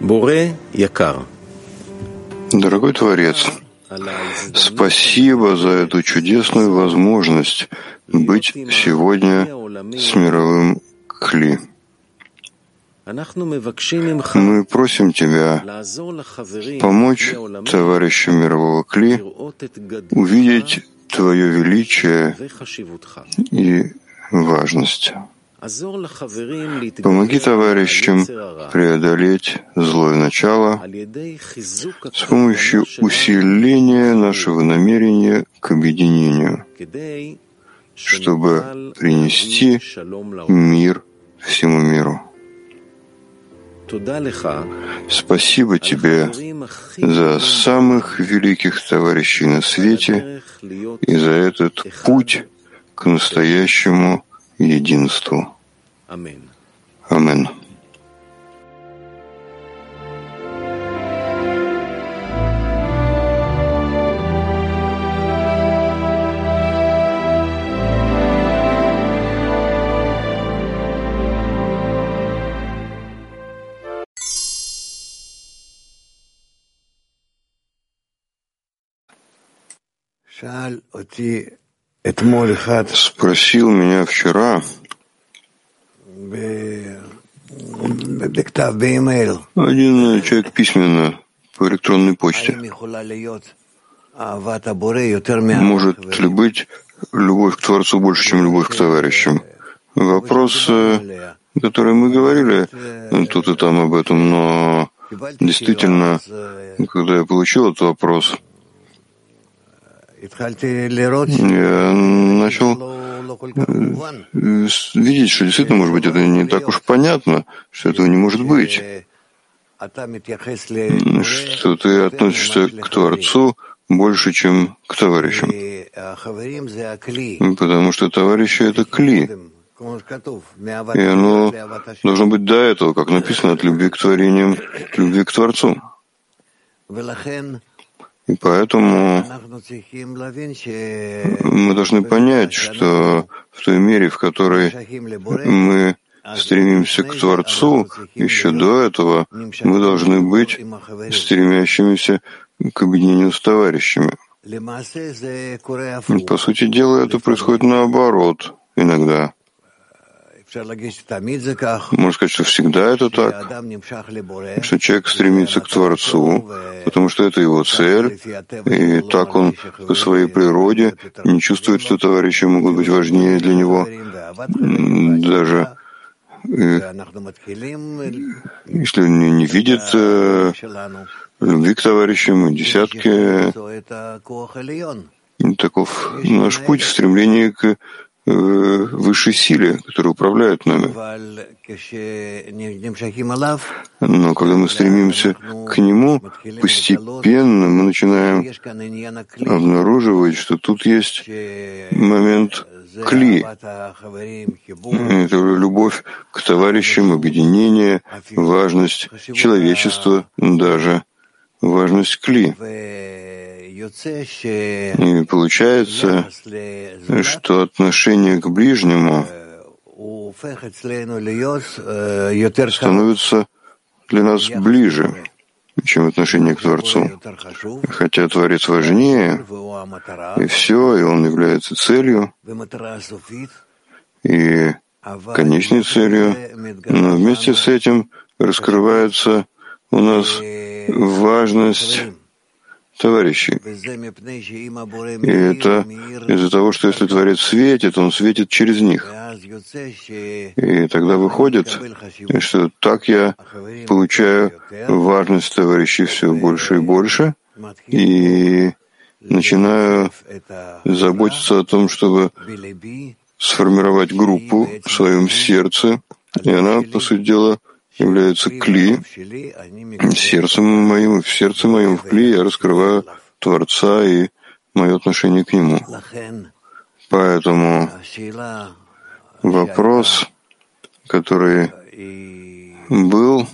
Дорогой Творец, спасибо за эту чудесную возможность быть сегодня с мировым Кли. Мы просим Тебя помочь товарищам мирового Кли увидеть Твое величие и важность. Помоги товарищам преодолеть злое начало с помощью усиления нашего намерения к объединению, чтобы принести мир всему миру. Спасибо Тебе за самых великих товарищей на свете и за этот путь к настоящему единству. Амин. Спросил меня вчера один человек письменно по электронной почте. Может ли быть любовь к Творцу больше, чем любовь к товарищам? Вопрос, который мы говорили тут и там об этом, но действительно, когда я получил этот вопрос, я начал видеть, что действительно, может быть, это не так уж понятно, что этого не может быть, что ты относишься к Творцу больше, чем к товарищам, потому что товарищи — это кли, и оно должно быть до этого, как написано, от любви к творениям, к любви к Творцу. И поэтому мы должны понять, что в той мере, в которой мы стремимся к Творцу, еще до этого мы должны быть стремящимися к объединению с товарищами. По сути дела, это происходит наоборот иногда. Можно сказать, что всегда это так, что человек стремится к Творцу, потому что это его цель, и так он по своей природе не чувствует, что товарищи могут быть важнее для него, даже если он не видит любви к товарищам, десятки. Таков наш путь в стремлении к высшей силе, которая управляет нами. Но когда мы стремимся к Нему, постепенно мы начинаем обнаруживать, что тут есть момент кли. Это любовь к товарищам, объединение, важность человечества, даже важность кли. И получается, что отношение к ближнему становится для нас ближе, чем отношение к Творцу. Хотя Творец важнее, и все, и Он является целью, и конечной целью, но вместе с этим раскрывается у нас важность товарищей. И это из-за того, что если Творец светит, Он светит через них. И тогда выходит, что так я получаю важность товарищей все больше и больше, и начинаю заботиться о том, чтобы сформировать группу в своем сердце, и она, по сути дела, является кли. Сердцем моим, в сердце моем, в кли я раскрываю Творца и мое отношение к Нему. Поэтому вопрос, который был,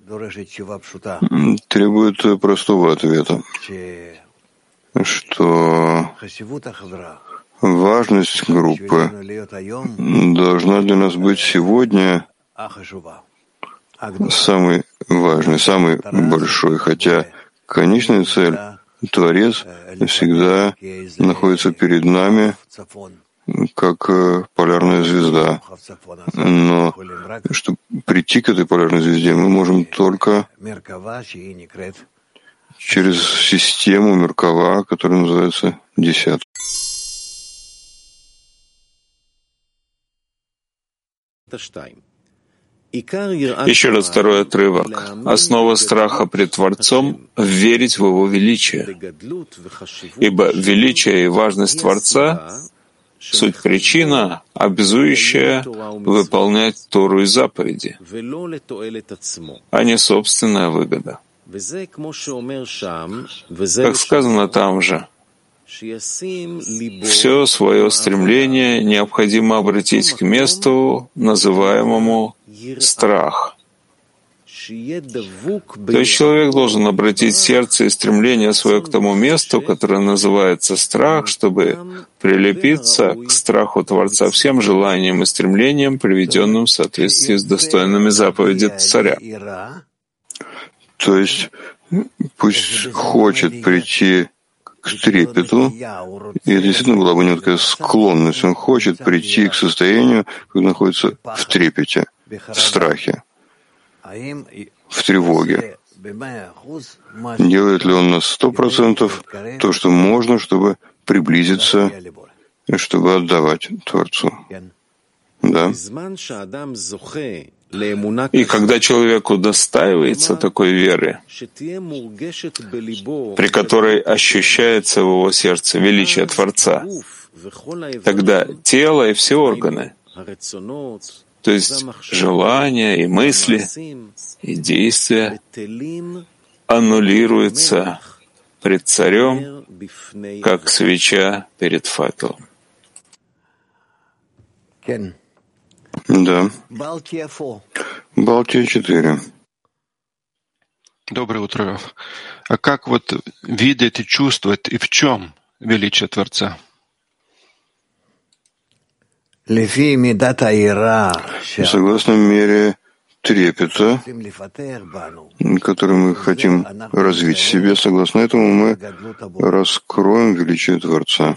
требует простого ответа, что важность группы должна для нас быть сегодня самой важный, самый большой, хотя конечная цель, Творец, всегда находится перед нами, как полярная звезда. Но чтобы прийти к этой полярной звезде, мы можем только через систему Меркава, которая называется десятка. Еще раз второй отрывок. Основа страха пред Творцом — верить в Его величие. Ибо величие и важность Творца — суть причина, обязующая выполнять Тору и заповеди, а не собственная выгода. Как сказано там же, все свое стремление необходимо обратить к месту, называемому страх. То есть человек должен обратить сердце и стремление свое к тому месту, которое называется страх, чтобы прилепиться к страху Творца всем желаниям и стремлениям, приведенным в соответствии с достойными заповеди Царя. То есть пусть хочет прийти к трепету, и это действительно была бы некая склонность. Он хочет прийти к состоянию, когда находится в трепете, в страхе, в тревоге. Делает ли он на 100% то, что можно, чтобы приблизиться, чтобы отдавать Творцу? Да. И когда человек удостаивается такой веры, при которой ощущается в его сердце величие Творца, тогда тело и все органы, то есть желания и мысли, и действия, аннулируются пред Царем, как свеча перед факелом. Да. Балтия 4. Доброе утро, Раф. А как вот видеть и чувствовать, и в чем величие Творца? Согласно мере трепета, который мы хотим развить в себе, согласно этому мы раскроем величие Творца.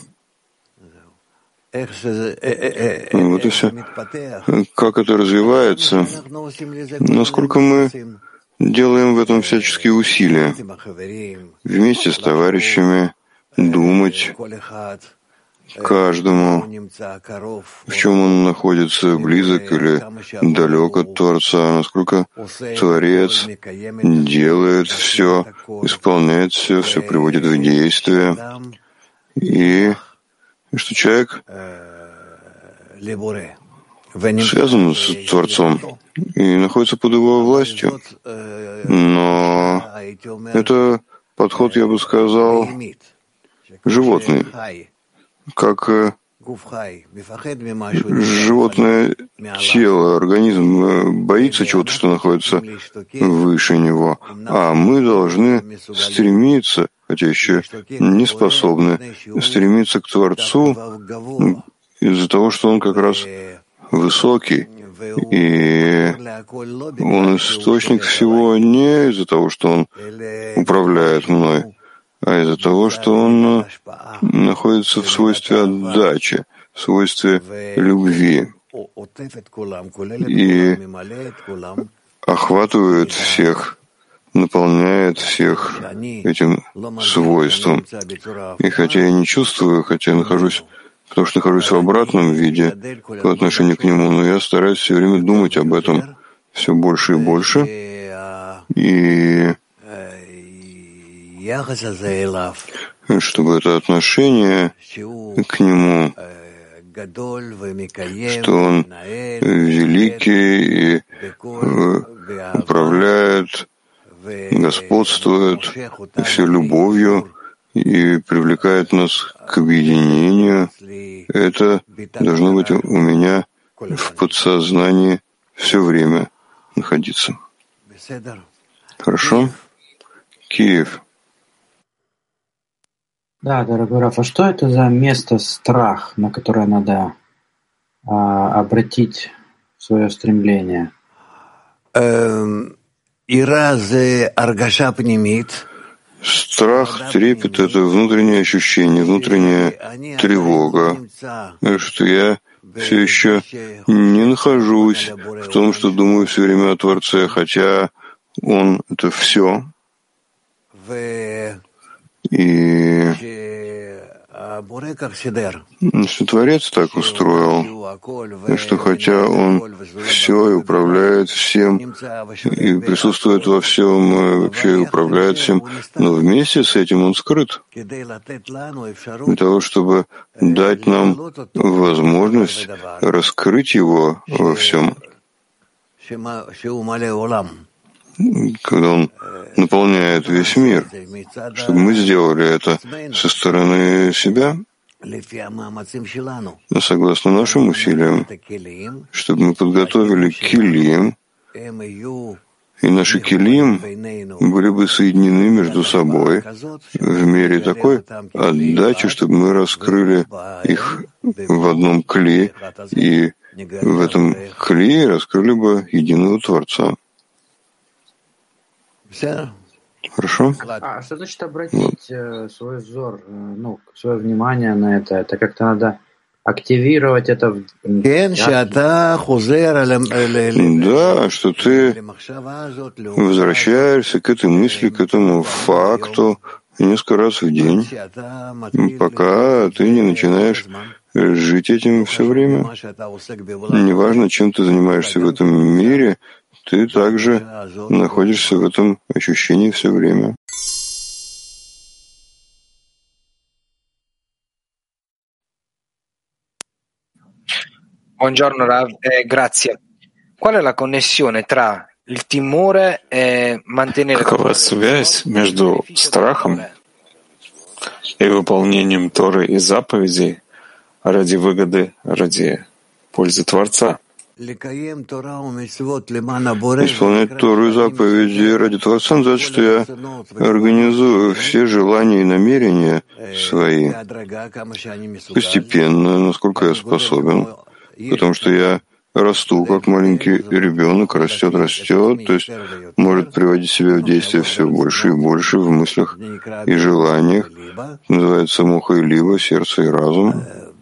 Вот и все. Как это развивается, насколько мы делаем в этом всяческие усилия, вместе с товарищами думать каждому, в чем он находится, близок или далек от Творца, насколько Творец делает все, исполняет все, все приводит в действие, и что человек связан с Творцом и находится под его властью. Но это подход, я бы сказал, животный. Как животное тело, организм боится чего-то, что находится выше него. А мы должны стремиться, хотя еще не способны, стремиться к Творцу из-за того, что Он как раз высокий, и Он источник всего не из-за того, что Он управляет мной, а из-за того, что Он находится в свойстве отдачи, в свойстве любви и охватывает всех, наполняет всех этим свойством. И хотя я не чувствую, хотя я нахожусь, потому что нахожусь в обратном виде по отношению к Нему, но я стараюсь все время думать об этом все больше и больше, и чтобы это отношение к Нему, что Он великий и управляет, господствует все любовью и привлекает нас к объединению, это должно быть у меня в подсознании все время находиться. Хорошо? Киев. Да, дорогой Раф, а что это за место страх, на которое надо обратить свое стремление? Страх, трепет — это внутреннее ощущение, внутренняя тревога, что я все еще не нахожусь в том, что думаю все время о Творце, хотя Он — это все. И что Творец так устроил, что хотя Он все и управляет всем, и присутствует во всем, и вообще управляет всем, но вместе с этим Он скрыт, для того, чтобы дать нам возможность раскрыть Его во всем, когда Он наполняет весь мир, чтобы мы сделали это со стороны себя, согласно нашим усилиям, чтобы мы подготовили килим, и наши килим были бы соединены между собой в мере такой отдачи, чтобы мы раскрыли их в одном кли, и в этом кли раскрыли бы единого Творца. Хорошо? А что значит обратить свой взор, свое внимание на это? Это как-то надо активировать это. Да, что ты возвращаешься к этой мысли, к этому факту несколько раз в день, пока ты не начинаешь жить этим все время. Неважно, чем ты занимаешься в этом мире, ты также находишься в этом ощущении все время. Buongiorno Rav, grazie. Qual è la connessione tra il timore e mantenere... Какова связь между страхом и выполнением Торы и заповедей ради выгоды, ради пользы Творца? Исполнять Тору и заповеди ради Творца значит, что я организую все желания и намерения свои постепенно, насколько я способен, потому что я расту, как маленький ребенок, растет, то есть может приводить себя в действие все больше и больше в мыслях и желаниях. Называется моха и либо, сердце и разум,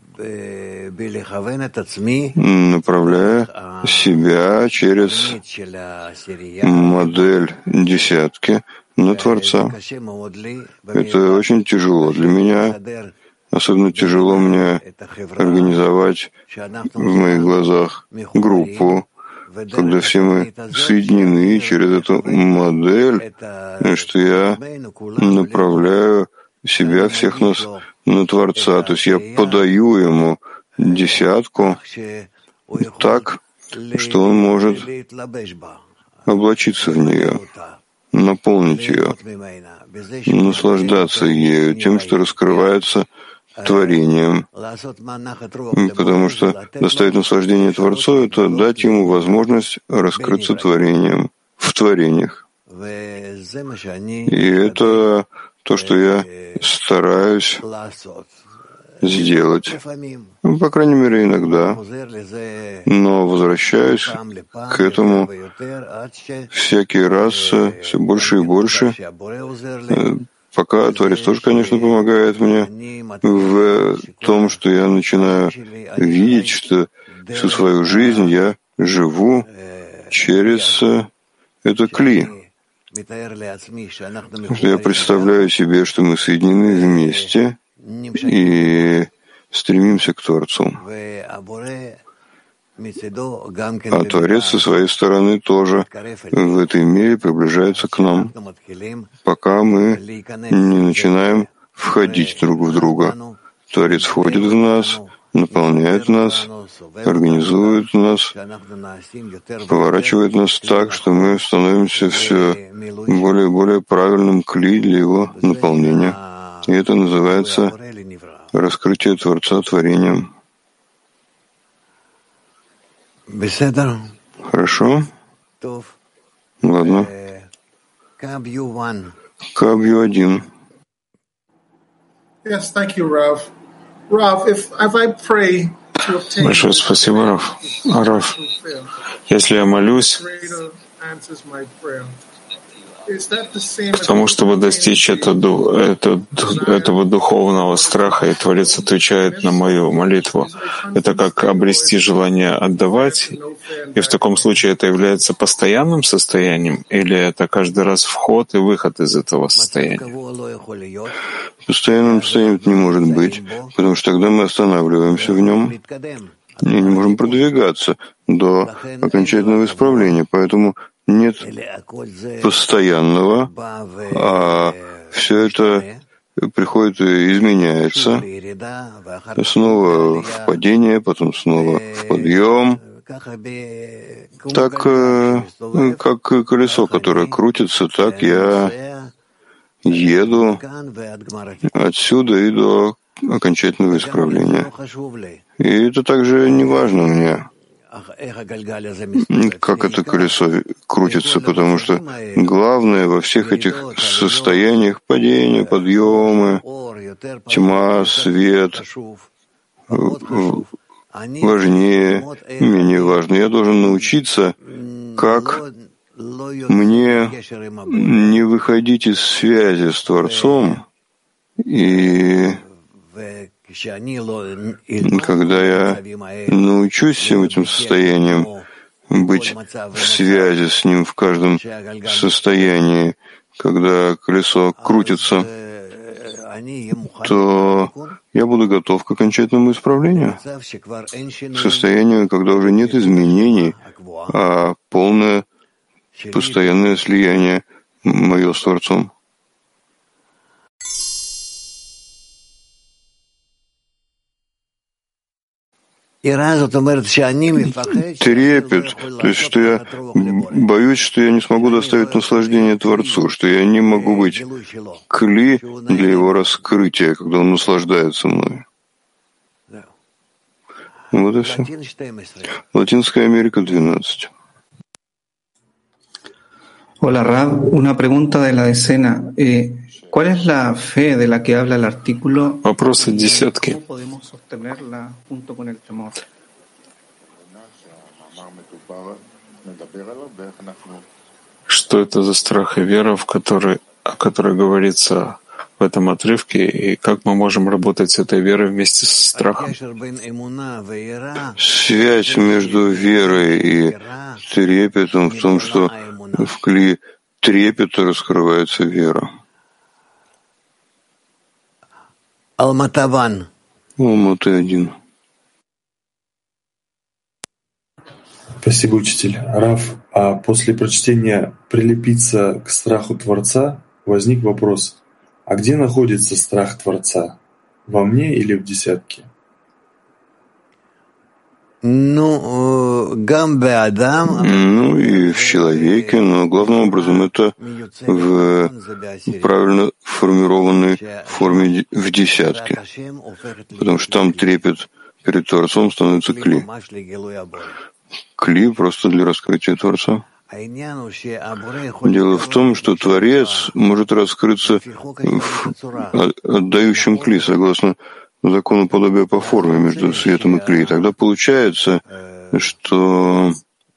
направляя себя через модель десятки на Творца. Это очень тяжело для меня. Особенно тяжело мне организовать в моих глазах группу, когда все мы соединены через эту модель, что я направляю себя, всех нас, на Творца. То есть я подаю Ему десятку так, что Он может облачиться в нее, наполнить ее, наслаждаться ею, тем, что раскрывается творением, потому что доставить наслаждение Творцу — это дать ему возможность раскрыться творением, в творениях. И это то, что я стараюсь сделать, по крайней мере, иногда, но возвращаюсь к этому всякий раз все больше и больше, пока Творец тоже, конечно, помогает мне в том, что я начинаю видеть, что всю свою жизнь я живу через это кли. Что я представляю себе, что мы соединены вместе и стремимся к Творцу. А Творец со своей стороны тоже в этой мере приближается к нам, пока мы не начинаем входить друг в друга. Творец входит в нас, наполняет нас, организует нас, поворачивает нас так, что мы становимся все более и более правильным кли для его наполнения. И это называется раскрытие Творца творением. Хорошо? Ладно. Кабью 1. Yes, thank you, Rav. Rav, if I pray to obtain... Большое спасибо, Рав. Если я молюсь, Потому, чтобы достичь этого духовного страха, и Творец отвечает на мою молитву. Это как обрести желание отдавать, и в таком случае это является постоянным состоянием, или это каждый раз вход и выход из этого состояния? Постоянным состоянием это не может быть, потому что тогда мы останавливаемся в нем и не можем продвигаться до окончательного исправления. Поэтому нет постоянного, а все это приходит и изменяется. Снова в падение, потом снова в подъем. Так, как колесо, которое крутится, так я еду отсюда и до окончательного исправления. И это также не важно мне, как это колесо крутится, потому что главное во всех этих состояниях падения, подъемы, тьма, свет, важнее, менее важно. Я должен научиться, как мне не выходить из связи с Творцом, и когда я научусь всем этим состояниям быть в связи с ним в каждом состоянии, когда колесо крутится, то я буду готов к окончательному исправлению, к состоянию, когда уже нет изменений, а полное постоянное слияние мое с Творцом. Трепет, то есть, что я боюсь, что я не смогу доставить наслаждение Творцу, что я не могу быть кли для его раскрытия, когда он наслаждается мной. Вот и все. Латинская Америка, 12. Hola, Rab. Una pregunta de la decena. ¿Cuál es la fe de la que habla el artículo? Вопросы десятки. ¿Cómo podemos sostenerla junto con el temor? Что это за страх и вера, о которой говорится в этом отрывке, и как мы можем работать с этой верой вместе со страхом? Связь между верой и трепетом в том, что в кли трепета раскрывается вера. Алматы 1. Спасибо, учитель. Рав, а после прочтения «прилепиться к страху Творца» возник вопрос, а где находится страх Творца? Во мне или в десятке? Ну и в человеке, но главным образом это в правильно формированной форме в десятке, потому что там трепет перед Творцом становится кли. Кли просто для раскрытия Творца. Дело в том, что Творец может раскрыться в отдающем кли, согласно закону подобия по форме между светом и кли. И тогда получается, что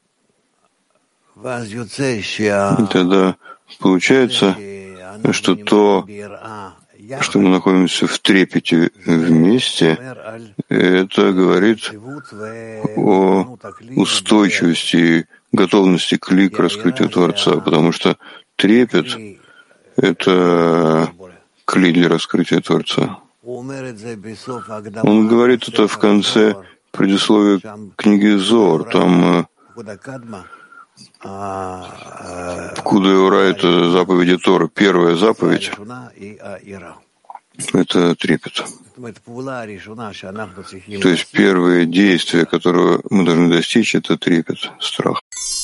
то, что мы находимся в трепете вместе, это говорит о устойчивости и готовности кли к раскрытию Творца, потому что трепет — это кли для раскрытия Творца. Он говорит это в конце предисловия книги Зоар. Там Пкуда и Ура — это заповеди Торы. Первая заповедь — это трепет. То есть первое действие, которого мы должны достичь, это трепет, страх.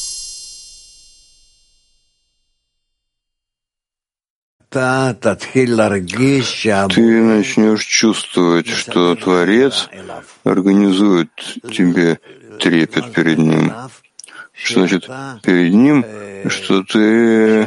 Ты начнешь чувствовать, что Творец организует тебе трепет перед Ним. Что значит перед Ним? Что ты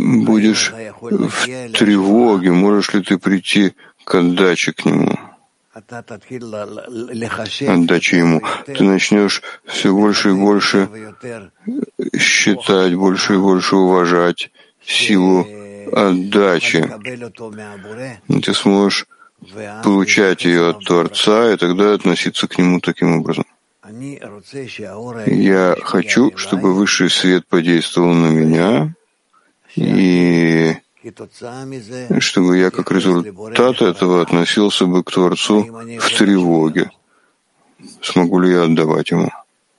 будешь в тревоге, можешь ли ты прийти к отдаче к Нему. отдачи ему, ты начнешь все больше и больше считать, больше и больше уважать силу отдачи. Ты сможешь получать ее от Творца и тогда относиться к нему таким образом. Я хочу, чтобы высший свет подействовал на меня, и чтобы я как результат этого относился бы к Творцу в тревоге. Смогу ли я отдавать ему?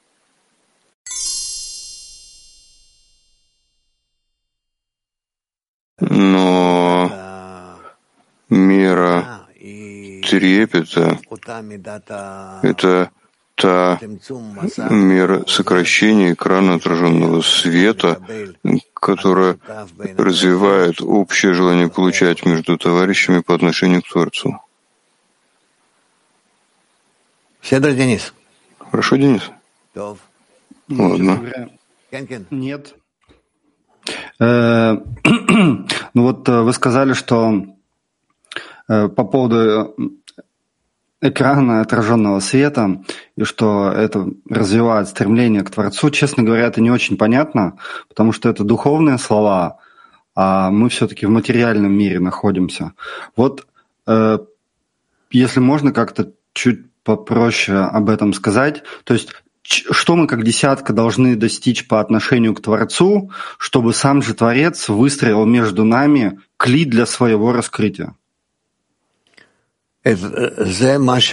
Но мера трепета — это та мера сокращения экрана отраженного света, которая развивает общее желание получать между товарищами по отношению к Творцу. Хорошо, Денис? Ладно. Нет. Ну вот вы сказали, что по поводу экрана отраженного света, и что это развивает стремление к Творцу. Честно говоря, это не очень понятно, потому что это духовные слова, а мы все-таки в материальном мире находимся. Вот если можно как-то чуть попроще об этом сказать, то есть что мы как десятка должны достичь по отношению к Творцу, чтобы сам же Творец выстроил между нами кли для своего раскрытия? Это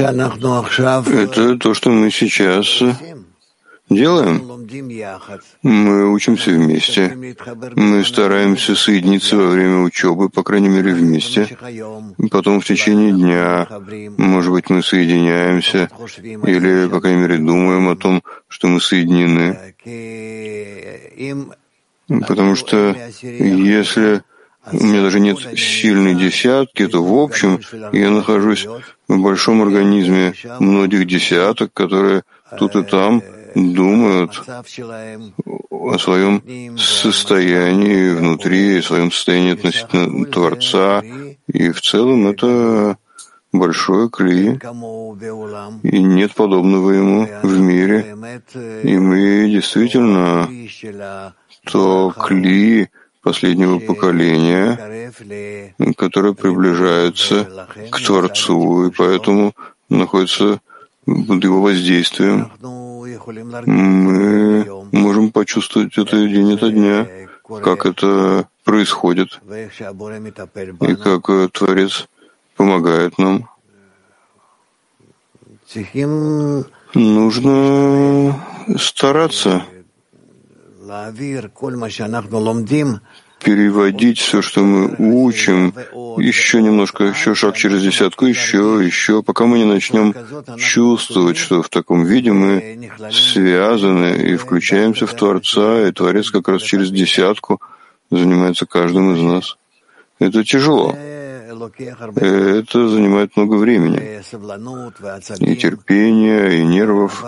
то, что мы сейчас делаем. Мы учимся вместе. Мы стараемся соединиться во время учебы, по крайней мере, вместе. Потом в течение дня, может быть, мы соединяемся или, по крайней мере, думаем о том, что мы соединены. Потому что если у меня даже нет сильной десятки, то в общем я нахожусь в большом организме многих десяток, которые тут и там думают о своем состоянии внутри, о своем состоянии относительно Творца. И в целом это большое кли, и нет подобного ему в мире. И мы действительно то кли последнего поколения, которое приближается к Творцу, и поэтому находится под его воздействием. Мы можем почувствовать это день ото дня, как это происходит, и как Творец помогает нам. Нужно стараться переводить все, что мы учим, еще немножко, еще шаг через десятку, еще, пока мы не начнем чувствовать, что в таком виде мы связаны и включаемся в Творца, и Творец как раз через десятку занимается каждым из нас. Это тяжело. Это занимает много времени, и терпения, и нервов,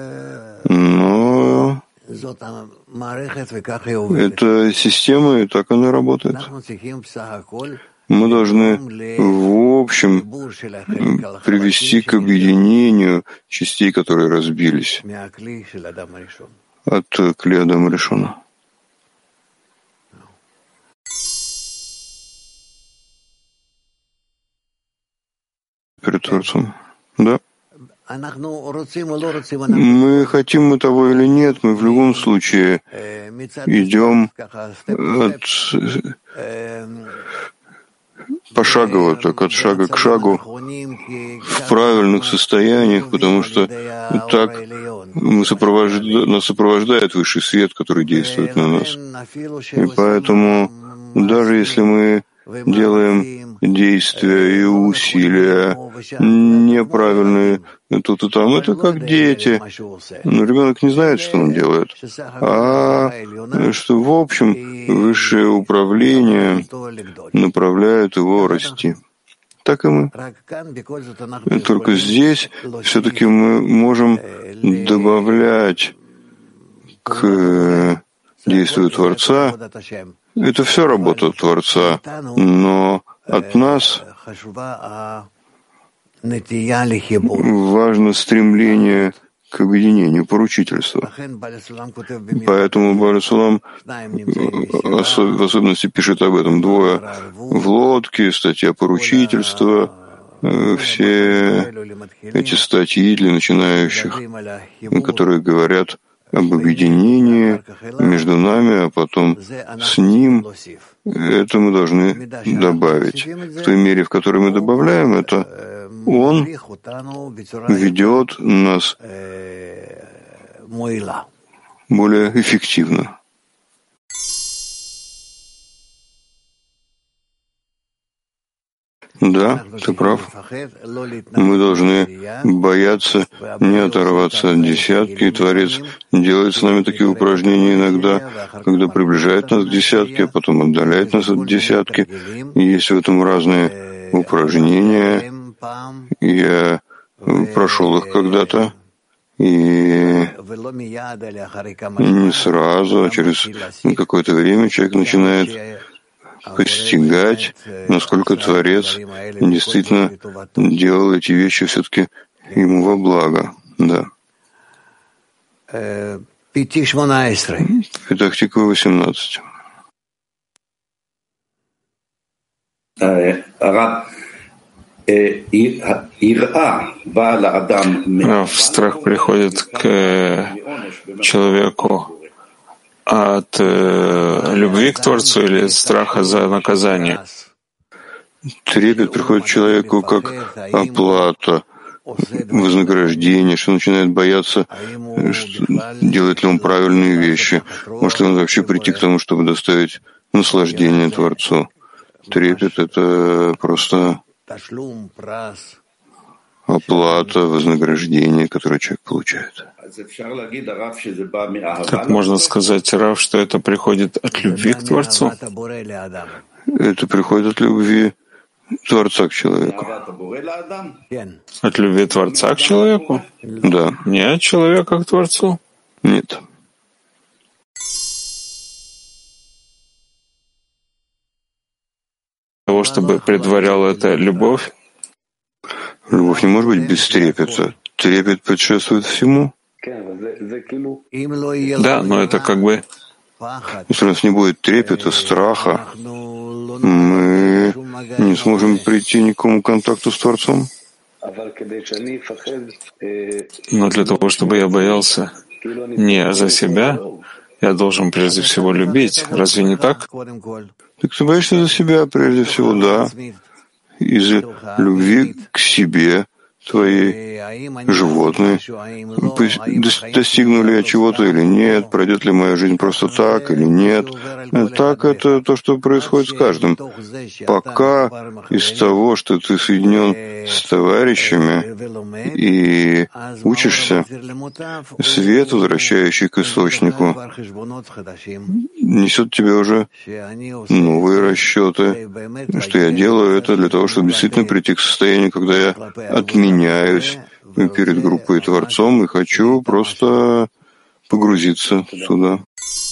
но это система, и так она работает. Мы должны, в общем, привести к объединению частей, которые разбились от кли Адама Ришона. Перед Творцом. Да. Мы хотим мы того или нет, мы в любом случае идем пошагово, так от шага к шагу в правильных состояниях, потому что так нас сопровождает высший свет, который действует на нас. И поэтому даже если мы делаем действия и усилия неправильные тут и там, это как дети. Но ребенок не знает, что он делает. А что, в общем, высшее управление направляет его расти. Так и мы. Только здесь все-таки мы можем добавлять к действию Творца. Это все работа Творца, но от нас важно стремление к объединению, поручительства. Поэтому Бааль Сулам в особенности пишет об этом. Двое в лодке, статья поручительства, все эти статьи для начинающих, которые говорят об объединении между нами, а потом с ним. Это мы должны добавить. В той мере, в которой мы добавляем это, он ведет нас более эффективно. Да, ты прав. Мы должны бояться не оторваться от десятки, и Творец делает с нами такие упражнения иногда, когда приближает нас к десятке, а потом отдаляет нас от десятки. И есть в этом разные упражнения. Я прошел их когда-то, и не сразу, а через какое-то время человек начинает постигать, насколько Творец действительно делал эти вещи все-таки ему во благо. Да. Петах Тиква 18. Страх приходит к человеку от любви к Творцу или страха за наказание? Трепет приходит человеку как оплата, вознаграждение, что начинает бояться, делает ли он правильные вещи, может ли он вообще прийти к тому, чтобы доставить наслаждение Творцу. Трепет — это просто оплата, вознаграждение, которое человек получает. Так можно сказать, Рав, что это приходит от любви к Творцу? Это приходит от любви Творца к человеку. От любви Творца к человеку? Да. Не от человека к Творцу? Нет. Того, чтобы предваряла это любовь? Любовь не может быть без трепета. Трепет предшествует всему. Да, но это как бы... Если у нас не будет трепета, страха, мы не сможем прийти ни к какому контакту с Творцом. Но для того, чтобы я боялся не за себя, я должен прежде всего любить. Разве не так? Так ты боишься за себя прежде всего, да. Из-за любви к себе, твоей животной. Достигну ли я чего-то или нет, пройдет ли моя жизнь просто так или нет. Так это то, что происходит с каждым. Пока из того, что ты соединен с товарищами и учишься, свет, возвращающий к источнику, несет тебе уже новые расчеты, что я делаю это для того, чтобы действительно прийти к состоянию, когда я отменяюсь перед группой и Творцом и хочу просто погрузиться туда.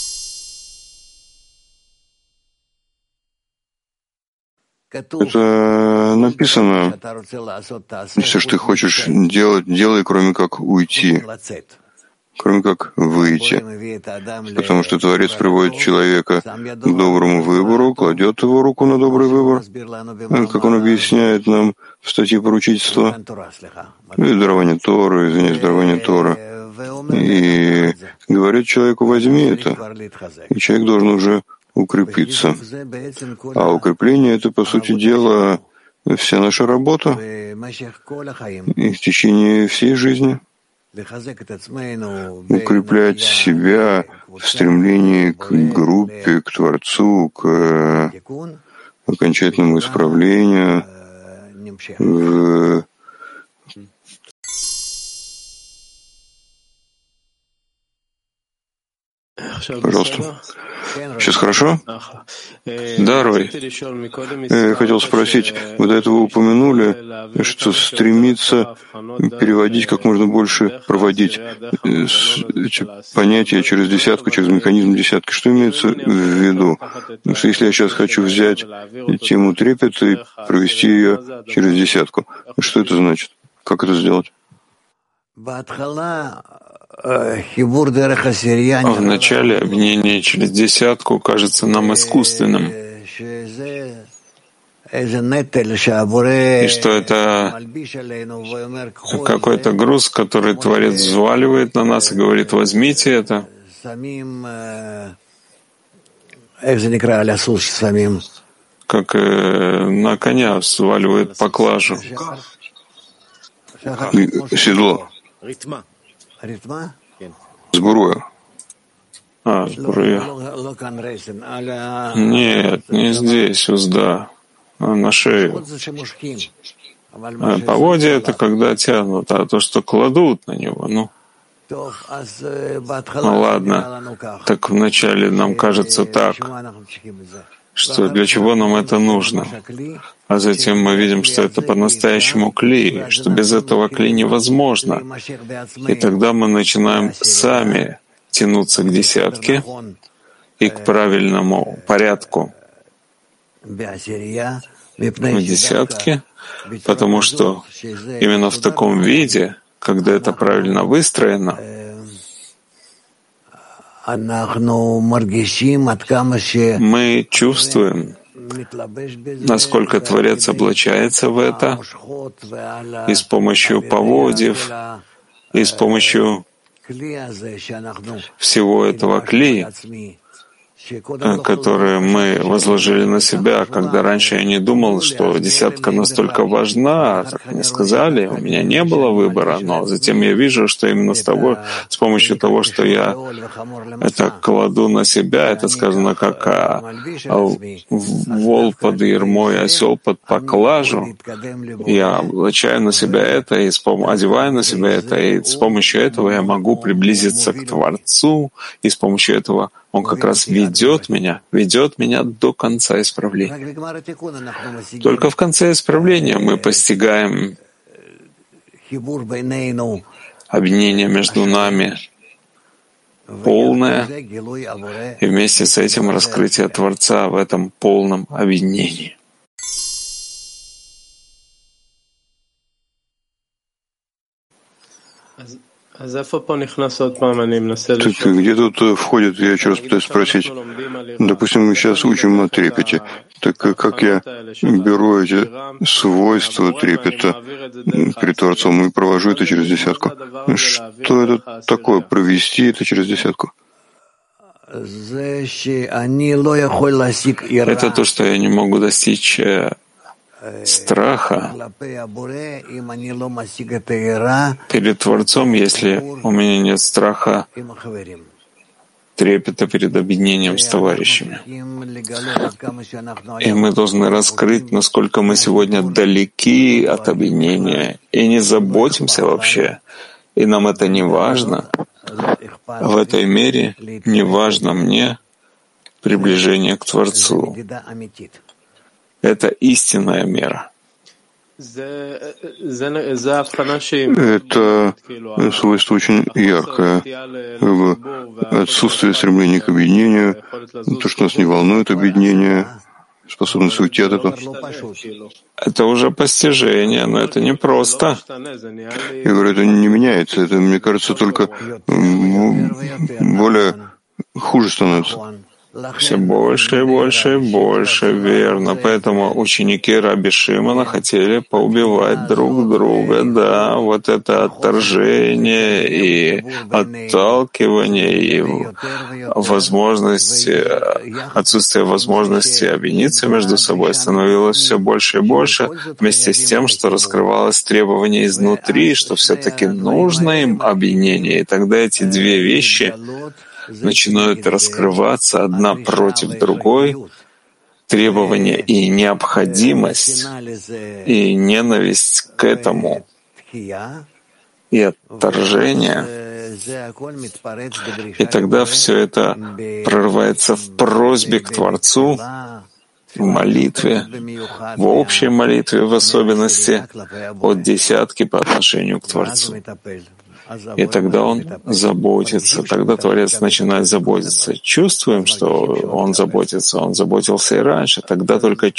Это написано, все, что ты хочешь делать, делай, кроме как уйти, кроме как выйти. Потому что Творец приводит человека к доброму выбору, кладет его руку на добрый выбор, как он объясняет нам в статье поручительства, дарование Торы, и говорит человеку: возьми это, и человек должен уже укрепиться. А укрепление — это, по сути дела, вся наша работа и в течение всей жизни. Укреплять себя в стремлении к группе, к Творцу, к окончательному исправлению, Пожалуйста. Сейчас хорошо? Да, Рой. Я хотел спросить, вы до этого упомянули, что стремиться переводить как можно больше, проводить эти понятия через десятку, через механизм десятки. Что имеется в виду? Потому что если я сейчас хочу взять тему трепета и провести ее через десятку, что это значит? Как это сделать? В начале объединение через десятку кажется нам искусственным, и что это какой-то груз, который Творец взваливает на нас и говорит: возьмите это. Как на коня взваливает поклажу. Седло. Сбруя. Сбруя. Нет, не здесь, узда, а на шею. Поводья — это когда тянут, а то, что кладут на него, ну ладно. Так вначале нам кажется так, что для чего нам это нужно. А затем мы видим, что это по-настоящему кли, что без этого кли невозможно. И тогда мы начинаем сами тянуться к десятке и к правильному порядку в десятке, потому что именно в таком виде, когда это правильно выстроено, мы чувствуем, насколько Творец облачается в это, и с помощью поводьев, и с помощью всего этого кли, которые мы возложили на себя, когда раньше я не думал, что десятка настолько важна, так мне сказали, у меня не было выбора, но затем я вижу, что именно с помощью того, что я это кладу на себя, это сказано как вол под ярмой, осел под поклажу, я облачаю на себя это, и одеваю на себя это, и с помощью этого я могу приблизиться к Творцу, и с помощью этого Он как раз ведет меня до конца исправления. Только в конце исправления мы постигаем объединение между нами полное, и вместе с этим раскрытие Творца в этом полном объединении. Так где тут входит, я еще раз пытаюсь спросить, допустим, мы сейчас учим о трепете, так как я беру эти свойства трепета перед Творцом и провожу это через десятку? Что это такое, провести это через десятку? Это то, что я не могу достичь страха перед Творцом, если у меня нет страха, трепета перед объединением с товарищами. И мы должны раскрыть, насколько мы сегодня далеки от объединения и не заботимся вообще, и нам это не важно. В этой мере не важно мне приближение к Творцу. Это истинная мера. Это свойство очень яркое. Отсутствие стремления к объединению, то, что нас не волнует объединение, способность уйти от этого. Это уже постижение, но это не просто. Я говорю, это не меняется. Это, мне кажется, только более хуже становится. Все больше и больше и больше, верно. Поэтому ученики Раби Шимона хотели поубивать друг друга. Да, вот это отторжение и отталкивание, и отсутствие возможности объединиться между собой становилось все больше и больше, вместе с тем, что раскрывалось требование изнутри, что все-таки нужно им объединение. И тогда эти две вещи начинают раскрываться одна против другой, требование и необходимость, и ненависть к этому, и отторжение И тогда все это прорывается в просьбе к Творцу, в молитве, в общей молитве в особенности, от десятки по отношению к Творцу. И тогда он заботится, тогда Творец начинает заботиться. Чувствуем, что он заботится, он заботился и раньше, тогда только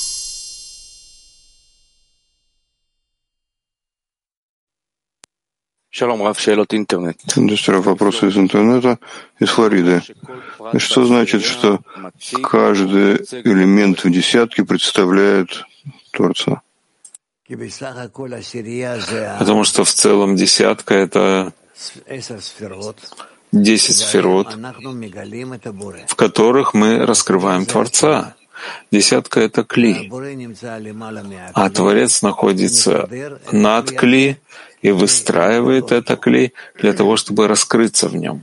Вопросы из интернета, из Флориды. Что значит, что каждый элемент в десятке представляет Творца? Потому что в целом десятка — это 10 сферот, в которых мы раскрываем Творца. Десятка — это кли, а Творец находится над кли и выстраивает это кли для того, чтобы раскрыться в нем.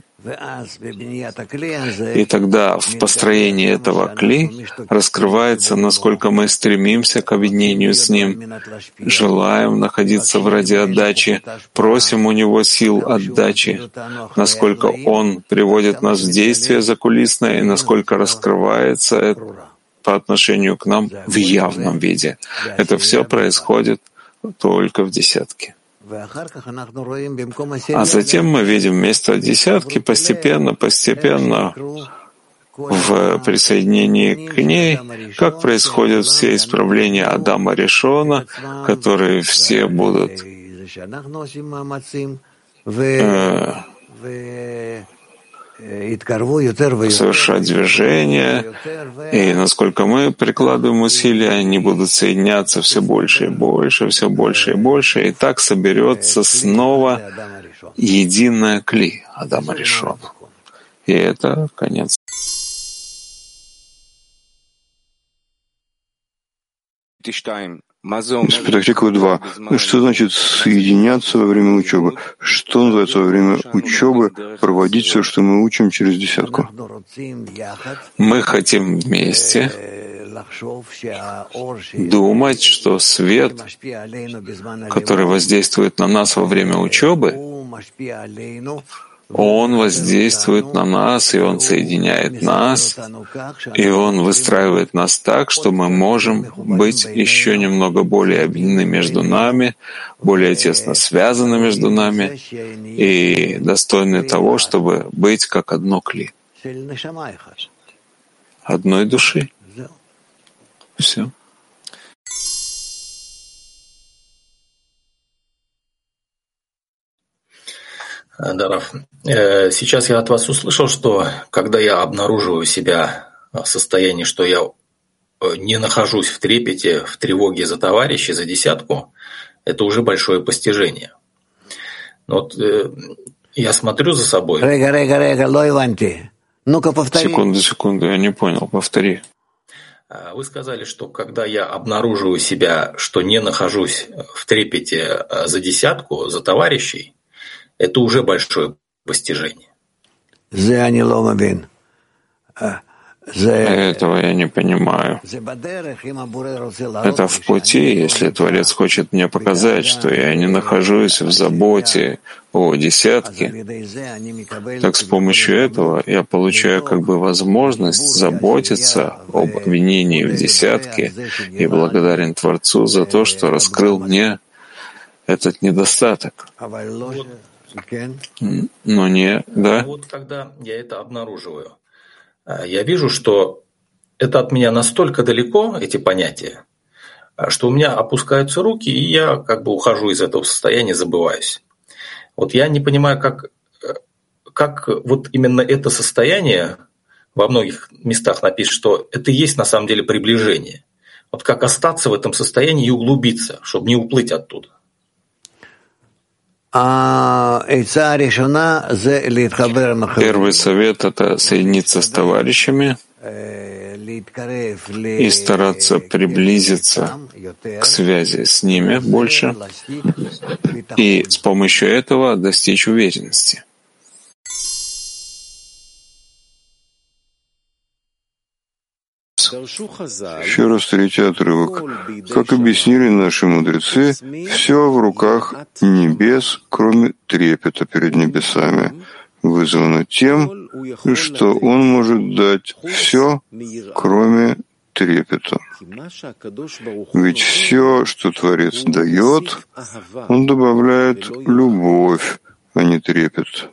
И тогда в построении этого кли раскрывается, насколько мы стремимся к объединению с ним, желаем находиться в ради отдачи, просим у него сил отдачи, насколько он приводит нас в действие закулисное и насколько раскрывается по отношению к нам в явном виде. Это все происходит только в десятке. А затем мы видим вместо десятки постепенно в присоединении к ней, как происходят все исправления Адама Ришона, которые все будут совершать движения, и насколько мы прикладываем усилия, они будут соединяться все больше и больше, все больше и больше, и так соберется снова единое кли Адама Ришона. И это конец. Из Петахтиква 2. Что значит соединяться во время учебы? Что называется во время учебы проводить все, что мы учим, через десятку? Мы хотим вместе думать, что свет, который воздействует на нас во время учебы, он воздействует на нас, и он соединяет нас, и он выстраивает нас так, что мы можем быть еще немного более объединены между нами, более тесно связаны между нами и достойны того, чтобы быть как одно кли, одной души. Все. Да, Раф. Сейчас я от вас услышал, что когда я обнаруживаю себя в состоянии, что я не нахожусь в трепете, в тревоге за товарищей, за десятку, это уже большое постижение. Но вот я смотрю за собой. Секунду, я не понял, повтори. Вы сказали, что когда я обнаруживаю себя, что не нахожусь в трепете за десятку, за товарищей, это уже большое постижение. Этого я не понимаю. Это в пути, если Творец хочет мне показать, что я не нахожусь в заботе о десятке, так с помощью этого я получаю как бы возможность заботиться об обвинении в десятке и благодарен Творцу за то, что раскрыл мне этот недостаток. Но не, да? Вот когда я это обнаруживаю, я вижу, что это от меня настолько далеко, эти понятия, что у меня опускаются руки, и я как бы ухожу из этого состояния, забываюсь. Вот я не понимаю, как вот именно это состояние, во многих местах напишет, что это и есть на самом деле приближение. Вот как остаться в этом состоянии и углубиться, чтобы не уплыть оттуда. Первый совет — это соединиться с товарищами и стараться приблизиться к связи с ними больше, и с помощью этого достичь уверенности. Еще раз третий отрывок. Как объяснили наши мудрецы, все в руках небес, кроме трепета перед небесами, вызвано тем, что он может дать все, кроме трепета. Ведь все, что Творец дает, он добавляет любовь, а не трепет.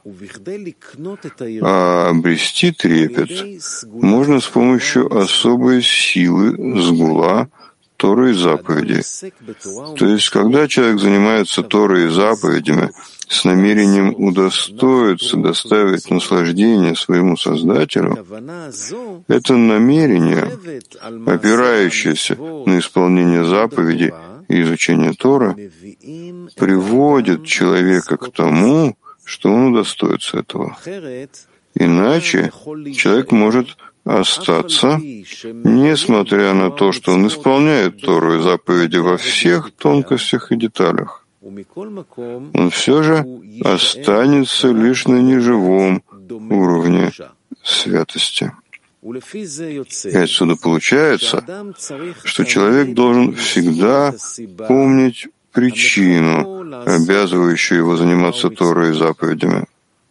А обрести трепет можно с помощью особой силы сгула, Торы и заповедей. То есть, когда человек занимается Торой и заповедями с намерением удостоиться, доставить наслаждение своему Создателю, это намерение, опирающееся на исполнение заповедей и изучение Торы, приводит человека к тому, что он удостоится этого. Иначе человек может остаться, несмотря на то, что он исполняет Тору и заповеди во всех тонкостях и деталях. Он все же останется лишь на неживом уровне святости. И отсюда получается, что человек должен всегда помнить причину, обязывающую его заниматься Торой и заповедями.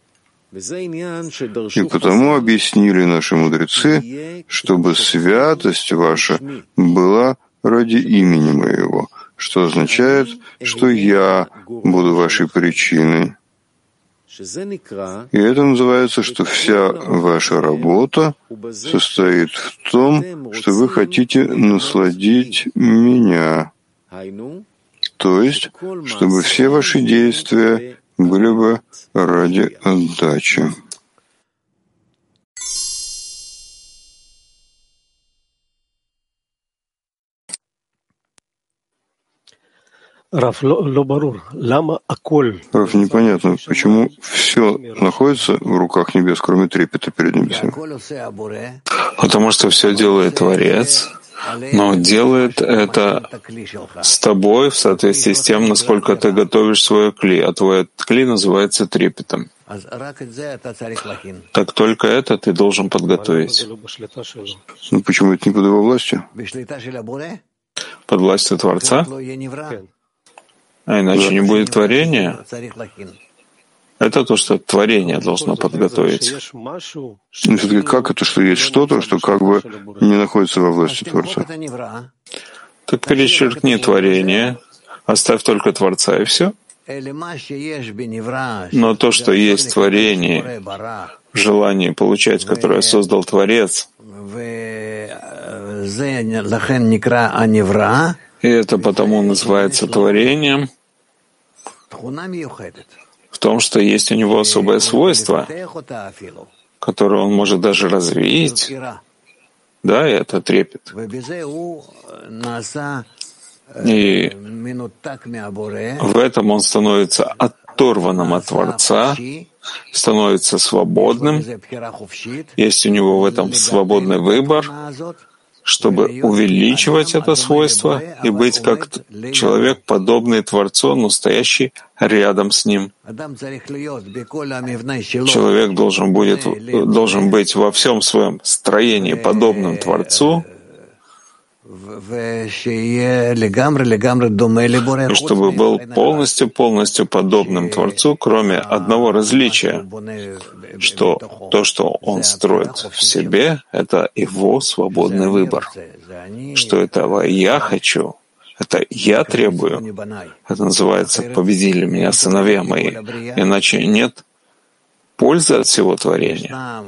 И потому объяснили наши мудрецы, чтобы святость ваша была ради имени моего, что означает, что я буду вашей причиной. И это называется, что вся ваша работа состоит в том, что вы хотите насладить меня. То есть, чтобы все ваши действия были бы ради отдачи. Рав, непонятно, почему все находится в руках небес, кроме трепета перед небесами. Потому что все делает Творец, но делает это с тобой в соответствии с тем, насколько ты готовишь свое кли, а твое кли называется трепетом. Так только это ты должен подготовить. Ну почему это не под его властью? Под властью Творца? А иначе не будет творения. Это то, что творение должно подготовить. Но все-таки как это, что есть что-то, что как бы не находится во власти Творца? Так перечеркни творение, оставь только Творца и все. Но то, что есть в творении, желание получать, которое создал Творец, и это потому называется творением, в том, что есть у него особое свойство, которое он может даже развить. Да, и это трепет. И в этом он становится оторванным от Творца, становится свободным. Есть у него в этом свободный выбор, чтобы увеличивать это свойство и быть как человек, подобный Творцу, но стоящий рядом с ним. Человек должен быть во всем своем строении подобным Творцу, и чтобы был полностью подобным Творцу, кроме одного различия, что то, что он строит в себе, это его свободный выбор. Что этого я хочу, это я требую. Это называется «победили меня сыновья мои». Иначе нет пользы от всего творения.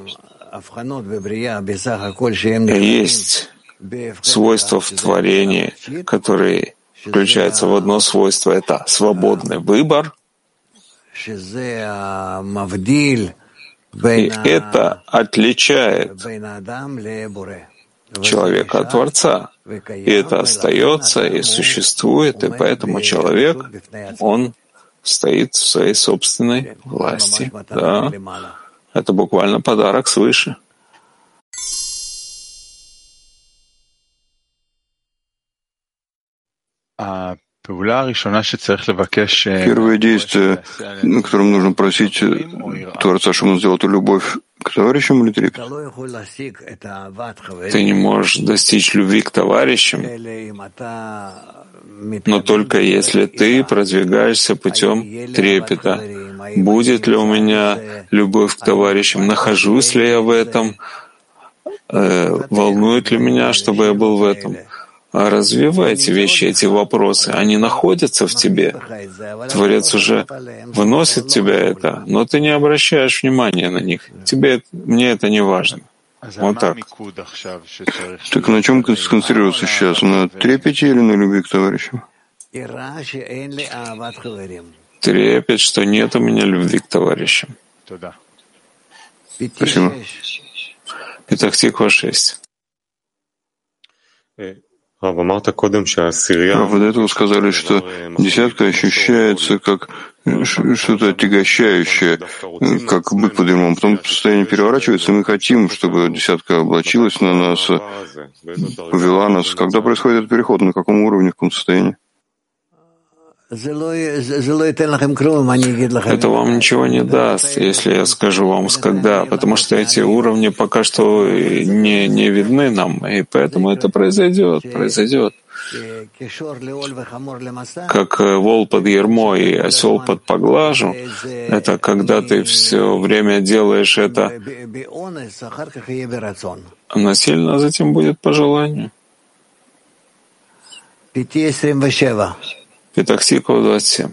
Есть свойства в творении, которые включаются в одно свойство, это свободный выбор. И это отличает человека от Творца. И это остается и существует, и поэтому человек, он стоит в своей собственной власти. Да. Это буквально подарок свыше. Первое действие, на котором нужно просить Творца, чтобы он сделал, это любовь к товарищам или трепет? Ты не можешь достичь любви к товарищам, но только если ты продвигаешься путем трепета. Будет ли у меня любовь к товарищам? Нахожусь ли я в этом? Волнует ли меня, чтобы я был в этом? Развивай эти вещи, эти вопросы. Они находятся в тебе. Творец уже выносит тебя это, но ты не обращаешь внимания на них. Мне это не важно. Вот так. Так на чем сконцентрироваться сейчас? На трепете или на любви к товарищам? Трепет, что нет у меня любви к товарищам. Спасибо. Петах-Тиква 6. Рав, до этого сказали, что десятка ощущается как что-то отягощающее, как бык под ермом. Потом состояние переворачивается, и мы хотим, чтобы десятка облачилась на нас, повела нас. Когда происходит этот переход, на каком уровне, в каком состоянии? Это вам ничего не даст, если я скажу вам когда, потому что эти уровни пока что не видны нам, и поэтому это произойдет. Как вол под ярмо и осел под поглажу, это когда ты все время делаешь это насильно, а затем будет по желанию. Петах-Тиква 27.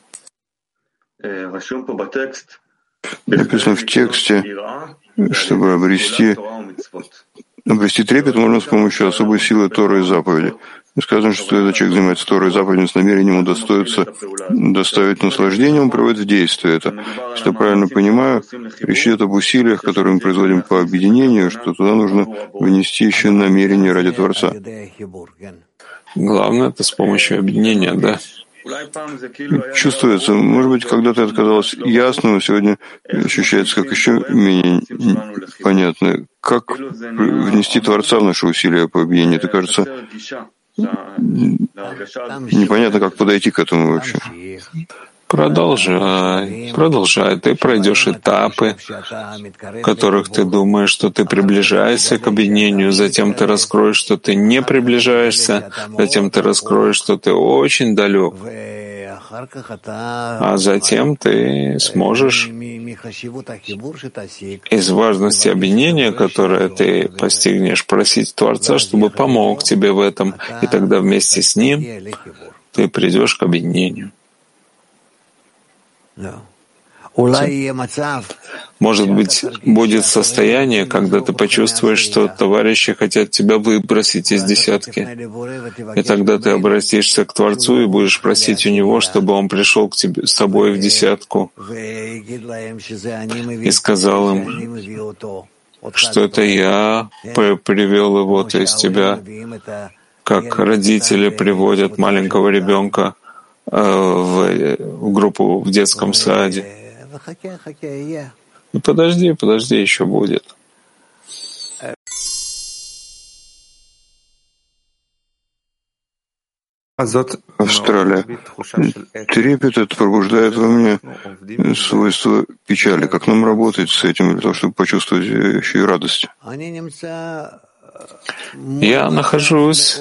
Написано в тексте, чтобы обрести трепет можно с помощью особой силы Торы и заповеди. Сказано, что этот человек занимается Торой и заповедью с намерением доставить наслаждение, он приводит в действие это. Если я правильно понимаю, речь идет об усилиях, которые мы производим по объединению, что туда нужно внести еще намерение ради Творца. Главное, это с помощью объединения, да. Чувствуется, может быть, когда-то это казалось ясным, сегодня ощущается как еще менее понятно. Как внести Творца в наши усилия по объединению? Это кажется непонятно, как подойти к этому вообще. Продолжай. Ты пройдешь этапы, в которых ты думаешь, что ты приближаешься к объединению, затем ты раскроешь, что ты не приближаешься, затем ты раскроешь, что ты очень далек, а затем ты сможешь из важности объединения, которое ты постигнешь, просить Творца, чтобы помог тебе в этом, и тогда вместе с Ним ты придешь к объединению. Может быть, будет состояние, когда ты почувствуешь, что товарищи хотят тебя выбросить из десятки. И тогда ты обратишься к Творцу и будешь просить у Него, чтобы Он пришел к тебе с тобой в десятку и сказал им, что это я привел его, то есть тебя, как родители приводят маленького ребенка в группу в детском саде. И подожди, еще будет. Австралия. Трепет это пробуждает во мне свойство печали. Как нам работать с этим, для того, чтобы почувствовать еще и радость? Я нахожусь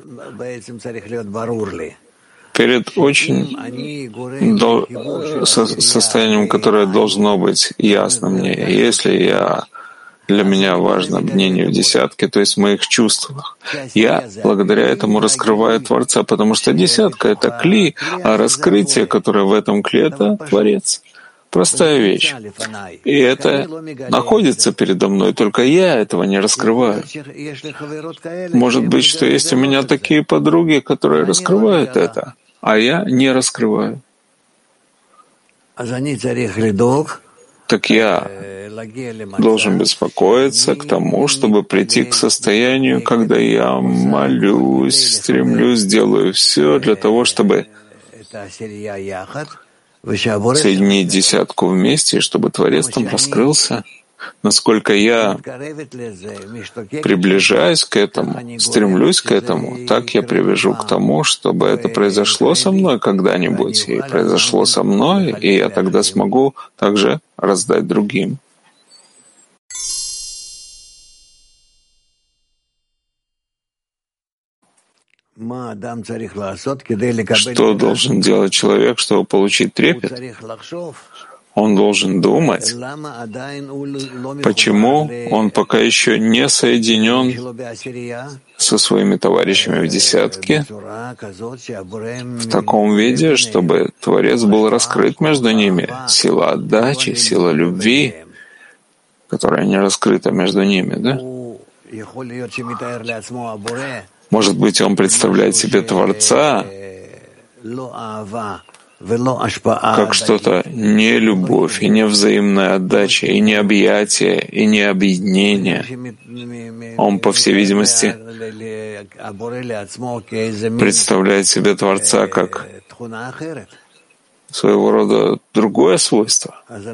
перед очень состоянием, которое должно быть ясно мне. Если для меня важно объединение в десятке, то есть в моих чувствах, я благодаря этому раскрываю Творца, потому что десятка — это кли, а раскрытие, которое в этом кли, — это Творец. Простая вещь. И это находится передо мной, только я этого не раскрываю. Может быть, что есть у меня такие подруги, которые раскрывают это, а я не раскрываю. Так я должен беспокоиться к тому, чтобы прийти к состоянию, когда я молюсь, стремлюсь, делаю все для того, чтобы соединить десятку вместе, чтобы Творец там раскрылся. Насколько я приближаюсь к этому, стремлюсь к этому, так я привяжу к тому, чтобы это произошло со мной когда-нибудь, и произошло со мной, и я тогда смогу также раздать другим. Что должен делать человек, чтобы получить трепет? Он должен думать, почему он пока еще не соединен со своими товарищами в десятке в таком виде, чтобы Творец был раскрыт между ними. Сила отдачи, сила любви, которая не раскрыта между ними, да? Может быть, он представляет себе Творца как что-то не любовь, и не взаимная отдача, и не объятие, и не объединение. Он, по всей видимости, представляет себе Творца как своего рода другое свойство.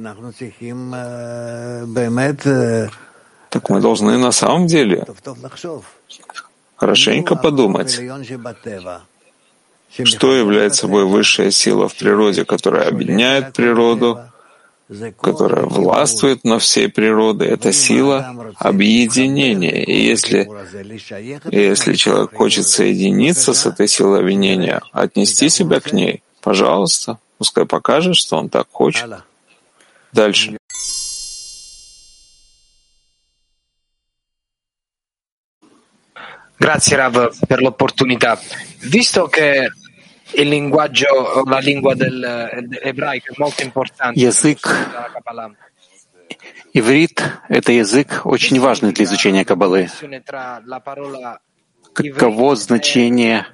Так мы должны на самом деле хорошенько подумать, что является собой высшая сила в природе, которая объединяет природу, которая властвует над всей природой. Это сила объединения. И если человек хочет соединиться с этой силой объединения, отнести себя к ней, пожалуйста, пускай покажет, что он так хочет. Дальше. Grazie Rav per l'opportunità. Visto che il linguaggio, la lingua dell'ebraico è molto importante. Язык иврит — это язык очень важный для изучения Каббалы. Каково значение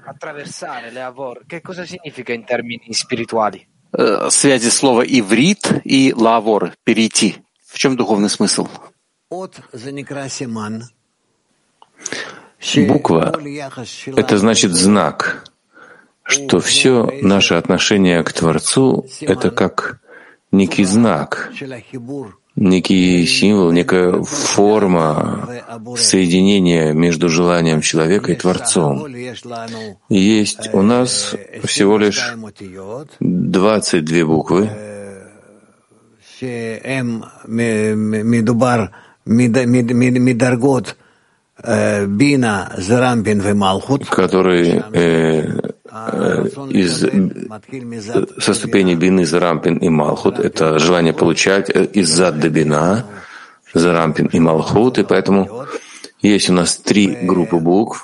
связи слова иврит и лавор — перейти? В чем духовный смысл? Буква — это значит знак, что все наше отношение к Творцу — это как некий знак, некий символ, некая форма соединения между желанием человека и Творцом. И есть у нас всего лишь 22 буквы, которые со ступени бины Зарампин и Малхут, это желание получать из-за до бина, Зарампин и Малхут, и поэтому есть у нас 3 группы букв.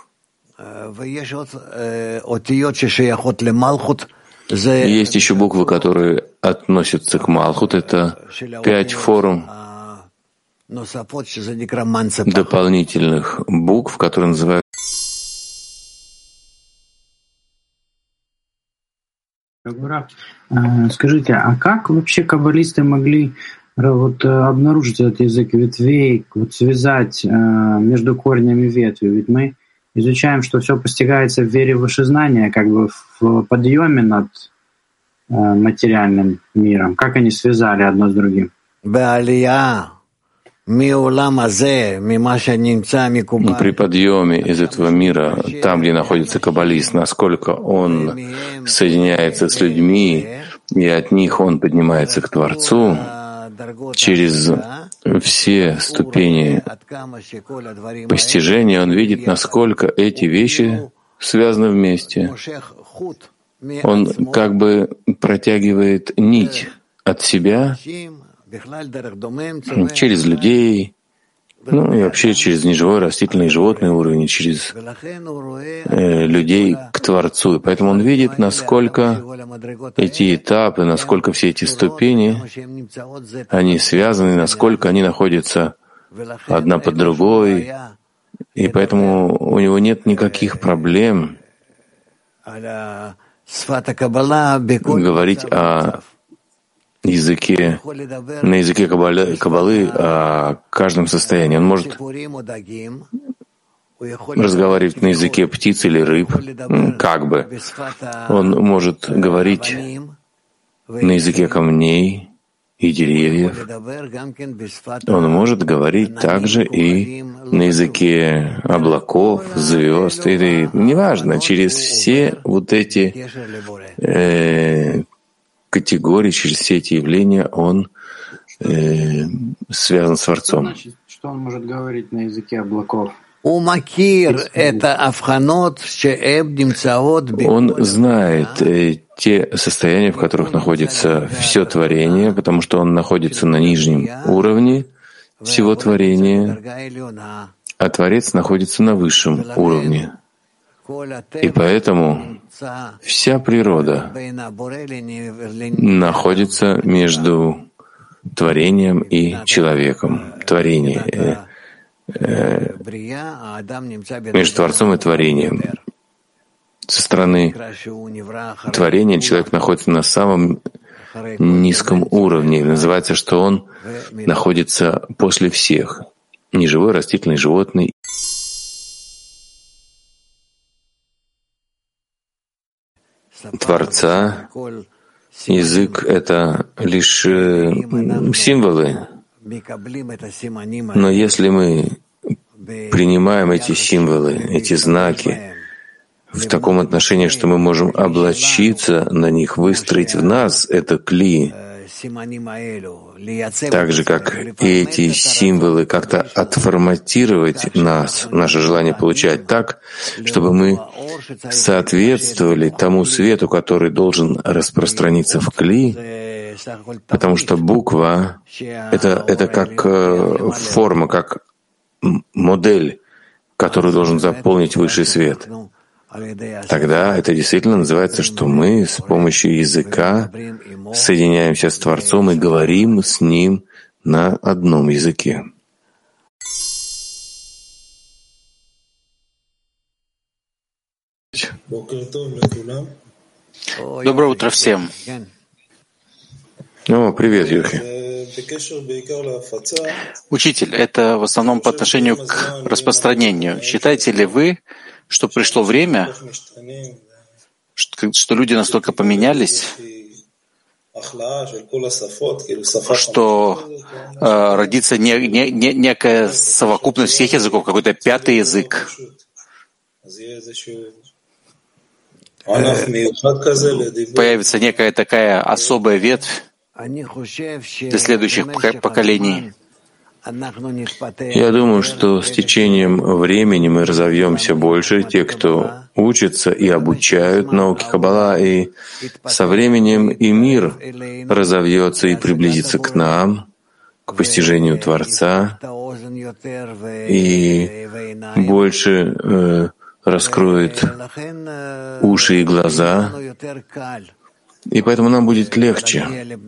Есть еще буквы, которые относятся к Малхут, это 5 форм дополнительных букв, которые называют. Скажите, а как вообще каббалисты могли обнаружить этот язык ветвей, связать между корнями ветви? Ведь мы изучаем, что все постигается в вере вышезнания, в подъеме над материальным миром. Как они связали одно с другим? При подъеме из этого мира, там, где находится каббалист, насколько он соединяется с людьми, и от них он поднимается к Творцу, через все ступени постижения он видит, насколько эти вещи связаны вместе. Он как бы протягивает нить от себя через людей, и вообще через неживой, растительный, животный уровень, через людей к Творцу. И поэтому он видит, насколько эти этапы, насколько все эти ступени, они связаны, насколько они находятся одна под другой. И поэтому у него нет никаких проблем говорить на языке Каббалы о каждом состоянии. Он может разговаривать на языке птиц или рыб, как бы. Он может говорить на языке камней и деревьев. Он может говорить также и на языке облаков, звезд, или неважно, через все вот эти категории, через все эти явления он связан с Творцом. Что он может говорить на языке облаков? Он знает те состояния, в которых находится все творение, потому что он находится на нижнем уровне всего творения, а Творец находится на высшем уровне. И поэтому вся природа находится между творением и человеком. Творение между Творцом и творением. Со стороны творения человек находится на самом низком уровне. Называется, что он находится после всех. Неживой, растительный, животный. Творца. Язык — это лишь символы. Но если мы принимаем эти символы, эти знаки в таком отношении, что мы можем облачиться на них, выстроить в нас это кли, так же, как и эти символы, как-то отформатировать нас, наше желание получать так, чтобы мы соответствовали тому свету, который должен распространиться в кли, потому что буква — это как форма, как модель, которую должен заполнить высший свет. Тогда это действительно называется, что мы с помощью языка соединяемся с Творцом и говорим с Ним на одном языке. Доброе утро всем. О, привет, Юхи. Учитель, это в основном по отношению к распространению. Считаете ли вы, что пришло время, что люди настолько поменялись, что родится некая совокупность всех языков, какой-то пятый язык? Появится некая такая особая ветвь для следующих поколений? Я думаю, что с течением времени мы разовьемся больше, те, кто учатся и обучают науки Каббала, и со временем и мир разовьется и приблизится к нам, к постижению Творца, и больше раскроет уши и глаза, и поэтому нам будет легче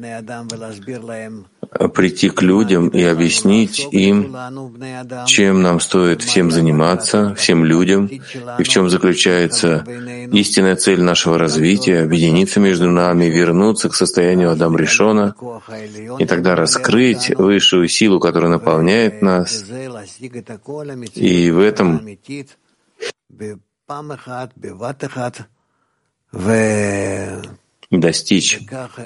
прийти к людям и объяснить им, чем нам стоит всем заниматься, всем людям, и в чем заключается истинная цель нашего развития, объединиться между нами, вернуться к состоянию Адам Ришона, и тогда раскрыть высшую силу, которая наполняет нас, и в этом достичь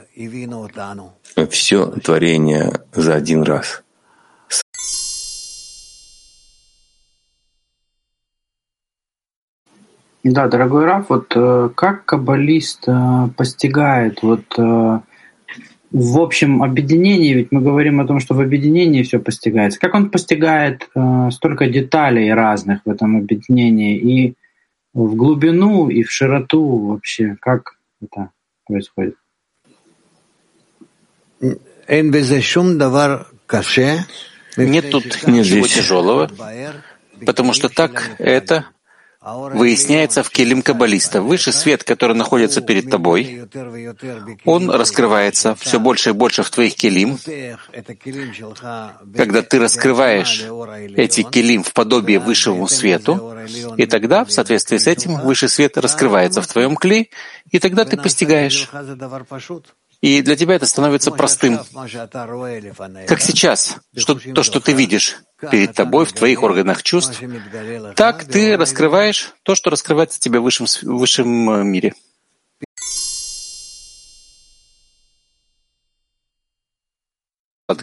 все творение за один раз. Да, дорогой Рав, вот как каббалист постигает в общем объединении, ведь мы говорим о том, что в объединении все постигается. Как он постигает столько деталей разных в этом объединении и в глубину, и в широту вообще? Как это происходит? Нет тут ничего тяжелого, потому что так это выясняется в келим каббалиста. Высший свет, который находится перед тобой, он раскрывается все больше и больше в твоих келим. Когда ты раскрываешь эти келим в подобие высшему свету, и тогда, в соответствии с этим, высший свет раскрывается в твоем кли, и тогда ты постигаешь. И для тебя это становится простым. Как сейчас, то, что ты видишь перед тобой, в твоих органах чувств, так ты раскрываешь то, что раскрывается тебе в высшем мире.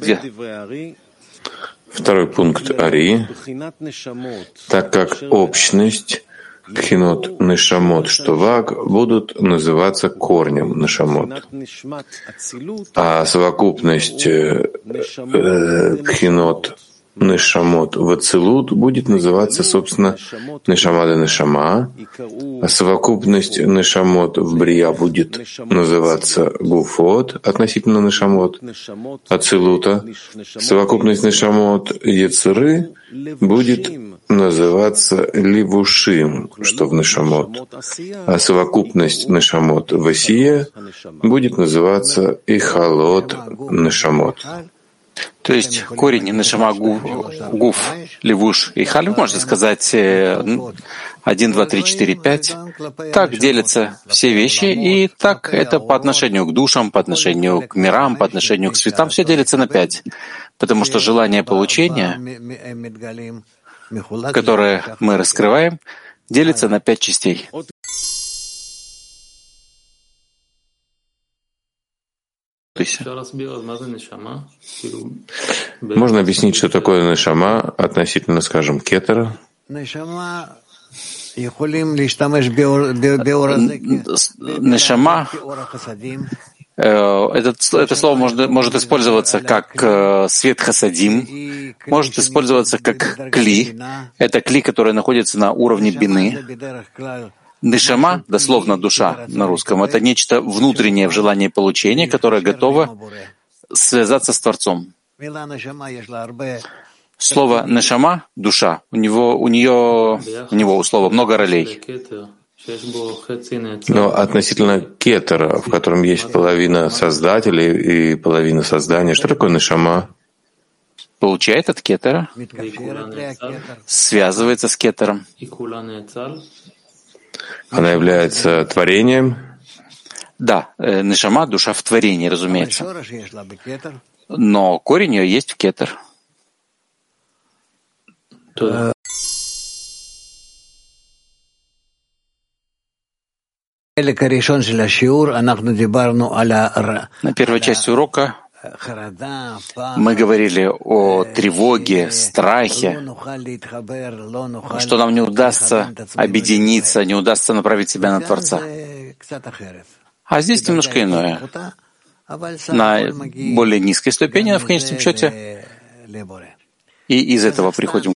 две. Второй пункт Ари. Так как общность Пхинот Нешамот, что ваг, будут называться корнем Нешамот, а совокупность Пхинот Нешамот в Ацилут будет называться, собственно, Нешама де Нешама, а совокупность Нешамот в Брия будет называться Гуфот относительно Нешамот Ацилута, совокупность Нешамот Ецеры будет называться Ливушим, что в Нешамот, а совокупность Нешамот Васия будет называться Ихалот Нешамот. То есть корень Нешама Гуф, Левуш и Халь, можно сказать 1, 2, 3, 4, 5. Так делятся все вещи, и так это по отношению к душам, по отношению к мирам, по отношению к светам, все делится на 5. Потому что желание получения, которое мы раскрываем, делится на 5 частей. Можно объяснить, что такое Нешама относительно, скажем, кетера? Нешама, это слово может использоваться как свет хасадим, может использоваться как кли. Это кли, который находится на уровне бины. Нешама, дословно душа на русском, это нечто внутреннее в желании получения, которое готово связаться с Творцом. Слово «нешама» — душа. У него у слова много ролей. Но относительно кетера, в котором есть половина создателя и половина создания, что такое нешама? Получает от кетера, связывается с кетером. Она является творением? Да, нешама — душа в творении, разумеется. Но корень ее есть в кетер. На первой части урока мы говорили о тревоге, страхе, что нам не удастся объединиться, не удастся направить себя на Творца. А здесь немножко иное. На более низкой ступени, в конечном счете, и из этого приходим.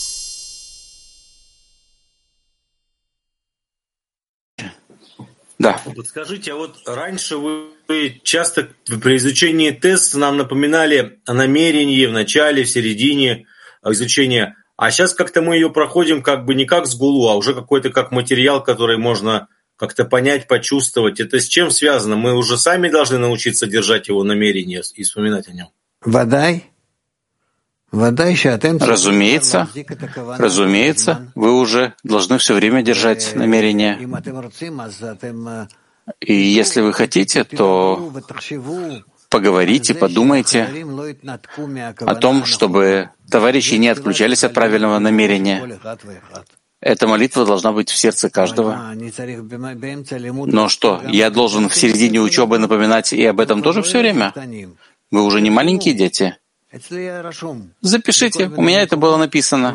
Да. Подскажите, а вот раньше вы часто при изучении теста нам напоминали о намерении в начале, в середине изучения, а сейчас как-то мы ее проходим как бы не как сгулу, а уже какой-то как материал, который можно как-то понять, почувствовать. Это с чем связано? Мы уже сами должны научиться держать его намерение и вспоминать о нем. Разумеется, вы уже должны все время держать намерение. И если вы хотите, то поговорите, подумайте о том, чтобы товарищи не отключались от правильного намерения. Эта молитва должна быть в сердце каждого. Но что, я должен в середине учебы напоминать и об этом тоже все время? Вы уже не маленькие дети. Запишите, у меня это было написано.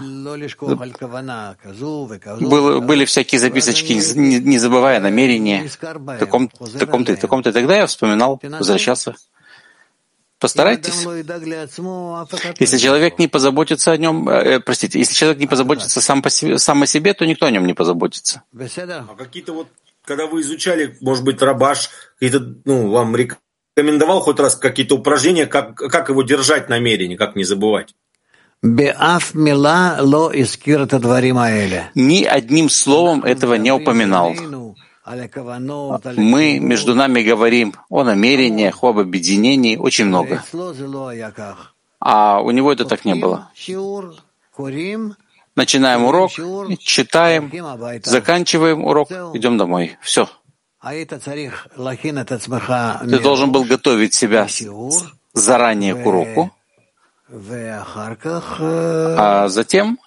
Были всякие записочки, не забывая намерения, таком-то и таком-то. И тогда я вспоминал, возвращался. Постарайтесь. Если человек не позаботится о нем, если человек не позаботится сам о себе, то никто о нем не позаботится. А какие-то вот, когда вы изучали, может быть, Рабаш, какие-то, вам рекомендовал хоть раз какие-то упражнения, как его держать намерение, как не забывать? Ни одним словом этого не упоминал. Мы между нами говорим о намерениях, об объединении очень много. А у него это так не было. Начинаем урок, читаем, заканчиваем урок, идем домой. Все. Ты должен был готовить себя заранее к уроку, а затем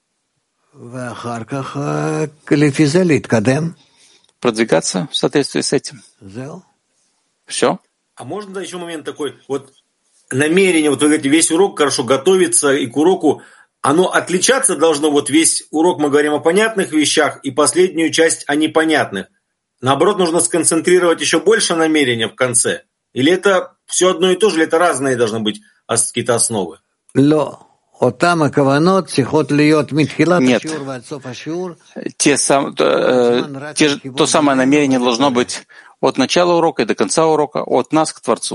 продвигаться в соответствии с этим. Все. А можно еще момент такой, вот намерение, вот вы говорите, весь урок хорошо готовиться и к уроку, оно отличаться должно, вот весь урок мы говорим о понятных вещах и последнюю часть о непонятных. Наоборот, нужно сконцентрировать еще больше намерения в конце. Или это все одно и то же, или это разные должны быть какие-то основы? Нет. То самое намерение должно быть от начала урока и до конца урока, от нас к Творцу.